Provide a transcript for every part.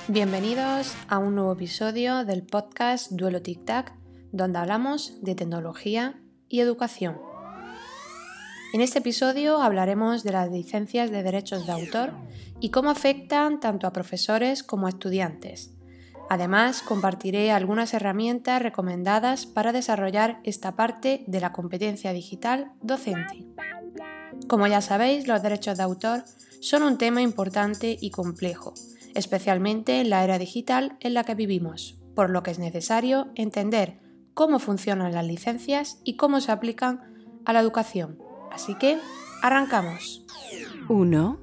Bienvenidos a un nuevo episodio del podcast Duelo Tic Tac, donde hablamos de tecnología y educación. En este episodio hablaremos de las licencias de derechos de autor y cómo afectan tanto a profesores como a estudiantes. Además, compartiré algunas herramientas recomendadas para desarrollar esta parte de la competencia digital docente. Como ya sabéis, los derechos de autor son un tema importante y complejo, especialmente en la era digital en la que vivimos, por lo que es necesario entender cómo funcionan las licencias y cómo se aplican a la educación. Así que, arrancamos. 1.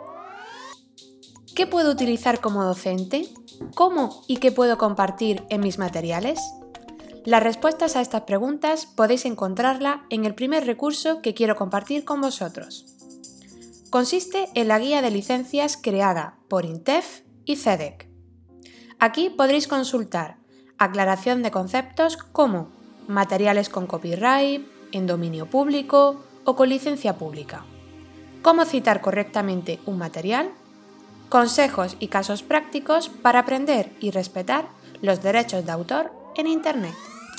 ¿Qué puedo utilizar como docente? ¿Cómo y qué puedo compartir en mis materiales? Las respuestas a estas preguntas podéis encontrarla en el primer recurso que quiero compartir con vosotros. Consiste en la guía de licencias creada por INTEF y CEDEC. Aquí podréis consultar aclaración de conceptos como materiales con copyright, en dominio público o con licencia pública, cómo citar correctamente un material, consejos y casos prácticos para aprender y respetar los derechos de autor en Internet.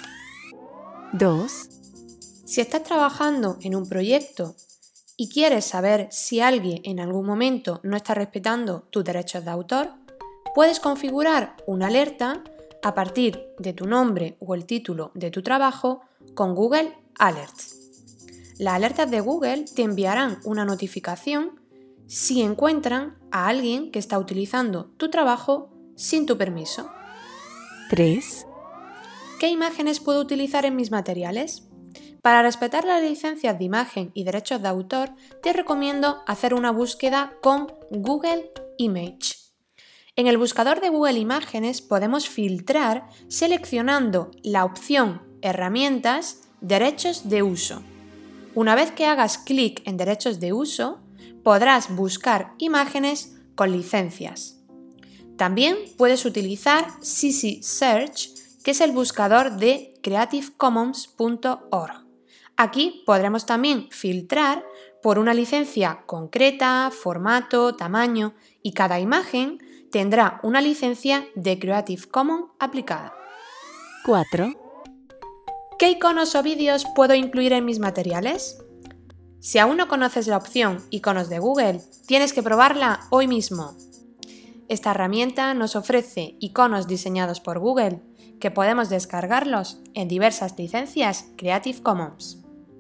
2. Si estás trabajando en un proyecto y quieres saber si alguien en algún momento no está respetando tus derechos de autor, puedes configurar una alerta a partir de tu nombre o el título de tu trabajo con Google Alerts. Las alertas de Google te enviarán una notificación si encuentran a alguien que está utilizando tu trabajo sin tu permiso. 3. ¿Qué imágenes puedo utilizar en mis materiales? Para respetar las licencias de imagen y derechos de autor, te recomiendo hacer una búsqueda con Google Image. En el buscador de Google Imágenes podemos filtrar seleccionando la opción Herramientas, Derechos de uso. Una vez que hagas clic en Derechos de uso, podrás buscar imágenes con licencias. También puedes utilizar CC Search, que es el buscador de creativecommons.org. Aquí podremos también filtrar por una licencia concreta, formato, tamaño y cada imagen tendrá una licencia de Creative Commons aplicada. 4. ¿Qué iconos o vídeos puedo incluir en mis materiales? Si aún no conoces la opción Iconos de Google, tienes que probarla hoy mismo. Esta herramienta nos ofrece iconos diseñados por Google, que podemos descargarlos en diversas licencias Creative Commons.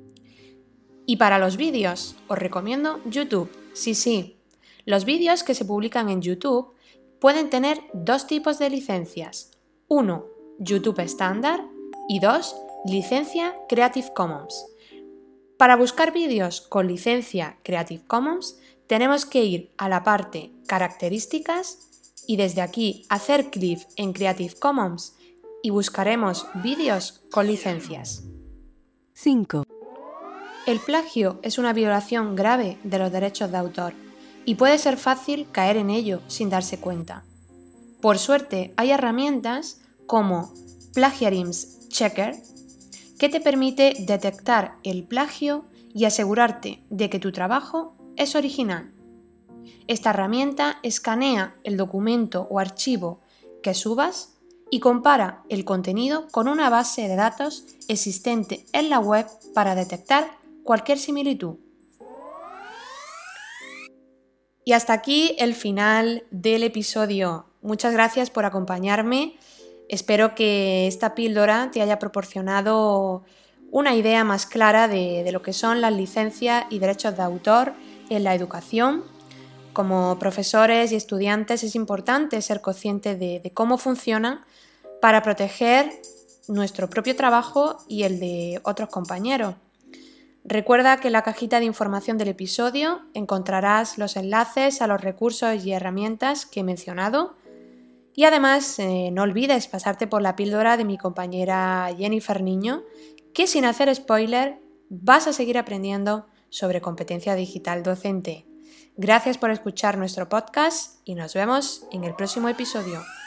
Y para los vídeos, os recomiendo YouTube. Sí, los vídeos que se publican en YouTube pueden tener dos tipos de licencias. 1. YouTube estándar y 2. Licencia Creative Commons. Para buscar vídeos con licencia Creative Commons, tenemos que ir a la parte Características y desde aquí hacer clic en Creative Commons y buscaremos vídeos con licencias. 5. El plagio es una violación grave de los derechos de autor y puede ser fácil caer en ello sin darse cuenta. Por suerte, hay herramientas como Plagiarism Checker que te permite detectar el plagio y asegurarte de que tu trabajo es original. Esta herramienta escanea el documento o archivo que subas y compara el contenido con una base de datos existente en la web para detectar cualquier similitud. Y hasta aquí el final del episodio. Muchas gracias por acompañarme. Espero que esta píldora te haya proporcionado una idea más clara de lo que son las licencias y derechos de autor en la educación. Como profesores y estudiantes es importante ser conscientes de cómo funcionan para proteger nuestro propio trabajo y el de otros compañeros. Recuerda que en la cajita de información del episodio encontrarás los enlaces a los recursos y herramientas que he mencionado. Y además no olvides pasarte por la píldora de mi compañera Jennifer Niño, que sin hacer spoiler vas a seguir aprendiendo sobre competencia digital docente. Gracias por escuchar nuestro podcast y nos vemos en el próximo episodio.